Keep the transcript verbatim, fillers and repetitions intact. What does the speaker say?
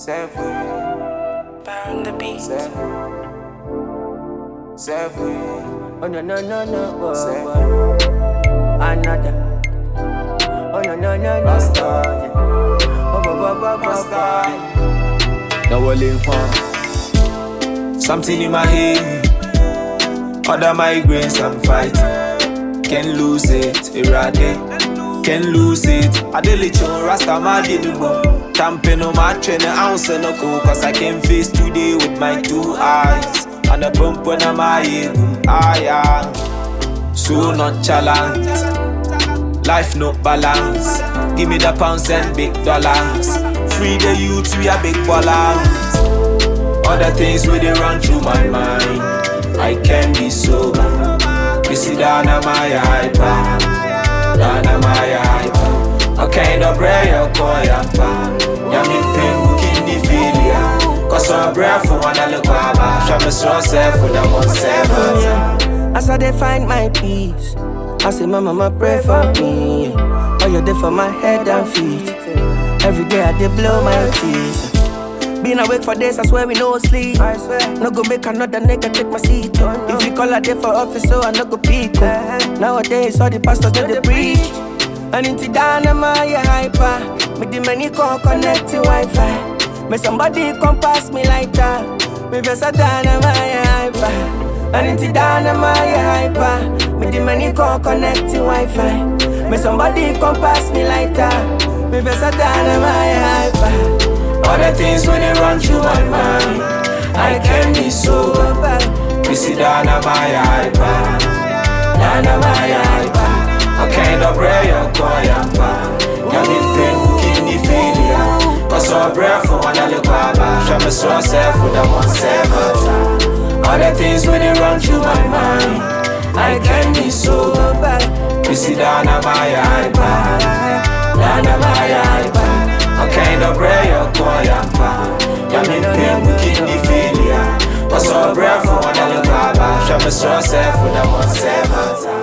Seven. Burn the beat. Seven. Seven. Oh no no no no. Whoa, Seven. whoa. Another. Oh no no no no. Master. Oh whoa whoa whoa Master. whoa. Now we're in one. Something in my head. Other migraines I'm fighting. Can't lose it. Erade. Can't lose it. I daily show Rasta my dilubo. Tamping on my trainer, I don't say no go. Cause I can face today with my two eyes. And a bump when I'm high. I am so nonchalant. Life no balance. Give me the pounds and big dollars. Free the youth, we are big ballers. Other things where they run through my mind. I can be sober. You see down on my iPad. Down on my iPad. A kind of bread you call ya pa. Yami pain booking the failure. Cause I'm breath for one a look baba. Show me so self with a one seven. As I dey find my peace, I say my mama pray for me. Oh you there for my head and feet. Every day I dey blow my teeth. Been awake for days, I swear we no sleep. I swear, no go make another nigga take my seat. If you call a day for office, so I no go pick. Nowadays, all the pastors know they preach. And into down on my hyper. Me the many call connect to Wi-Fi. Me somebody come pass me like that. Me best a down on my hyper. And into down on my hyper. Me the many call connect to Wi-Fi. Me somebody come pass me like that. Me best a down on my hyper. All the things when they run through my mind, I can be sober. You see down on my iPad, down on my iPad. A kind of bread you call ya pa. You need pain booking the failure. Cause I'm breath for one a look baba. Show me so self with a one seven. All the things when they run through my mind, I can be sober. You see down on my iPad, down on my iPad. A kind of bread you call ya pa. You need pain booking the failure. Cause I'm breath for one a look baba. Show me so self with a one seven.